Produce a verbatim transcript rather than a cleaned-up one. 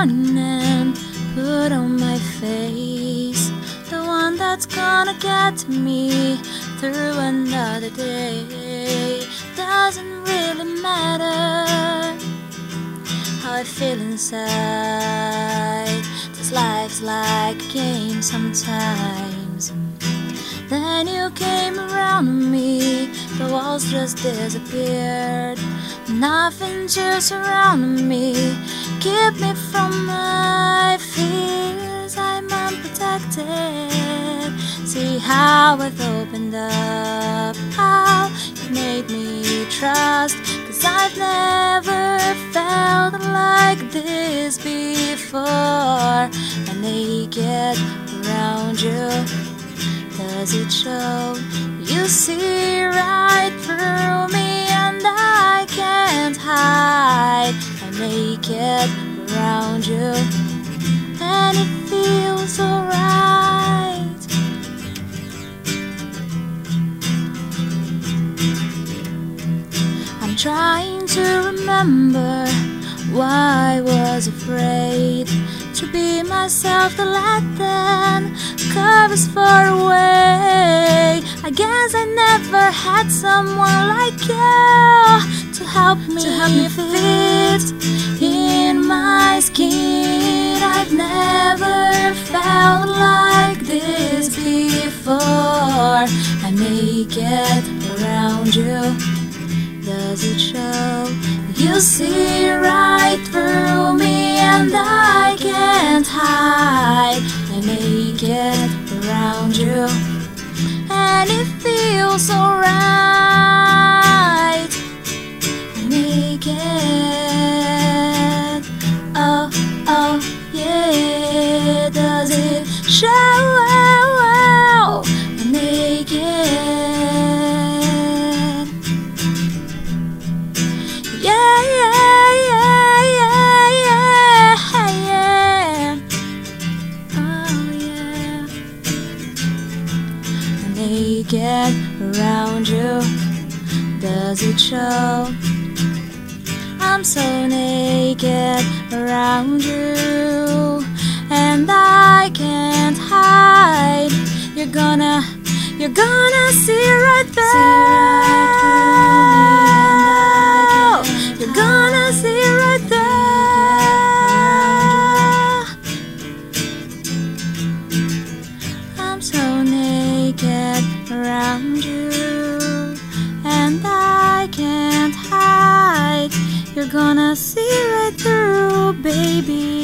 morning and put on my face, the one that's gonna get me through another day. Doesn't really matter how I feel inside, this life's like a game sometimes. Then you came around me, the walls just disappeared. Nothing to surround me, keep me from my fears. I'm unprotected. See how I've opened up, how you made me trust, 'cause I've never felt like this before. And naked around you, does it show? You see right through me and I can't hide. I'm naked around you and it feels alright. I'm trying to remember why I was afraid to be myself, to let them covers far away. I guess I never had someone like you to help me, to help me fit in my skin. I've never felt like this before. I'm naked around you, does it show? You see right through me and I can't hide. I'm naked around you and it feels alright. I'm naked, oh, oh, yeah. Does it show? I'm naked. Naked around you, does it show? I'm so naked around you and I can't hide. You're gonna, you're gonna see right through. You're gonna see right through. I'm so naked around you and I can't hide. You're gonna see right through, baby.